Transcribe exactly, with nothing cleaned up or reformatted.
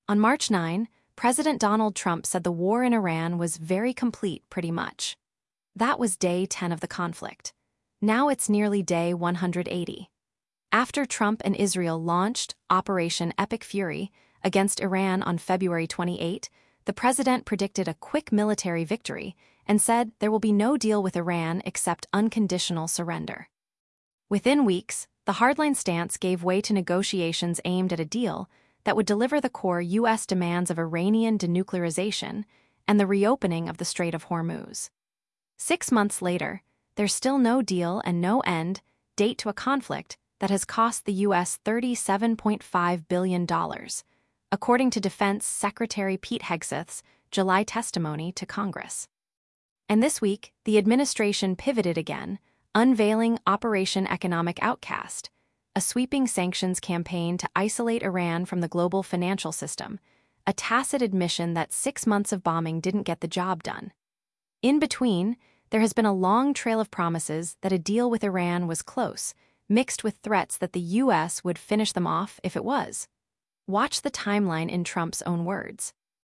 On March ninth, President Donald Trump said the war in Iran was very complete pretty much. That was day ten of the conflict. Now it's nearly day one hundred eighty. After Trump and Israel launched Operation Epic Fury against Iran on February twenty-eighth, the president predicted a quick military victory and said there will be no deal with Iran except unconditional surrender. Within weeks, the hardline stance gave way to negotiations aimed at a deal that would deliver the core U S demands of Iranian denuclearization and the reopening of the Strait of Hormuz. Six months later, there's still no deal and no end date to a conflict that has cost the U S thirty-seven point five billion dollars, according to Defense Secretary Pete Hegseth's July testimony to Congress. And this week, the administration pivoted again, unveiling Operation Economic Outcast, a sweeping sanctions campaign to isolate Iran from the global financial system, a tacit admission that six months of bombing didn't get the job done. In between, there has been a long trail of promises that a deal with Iran was close, mixed with threats that the U S would finish them off if it was. Watch the timeline in Trump's own words.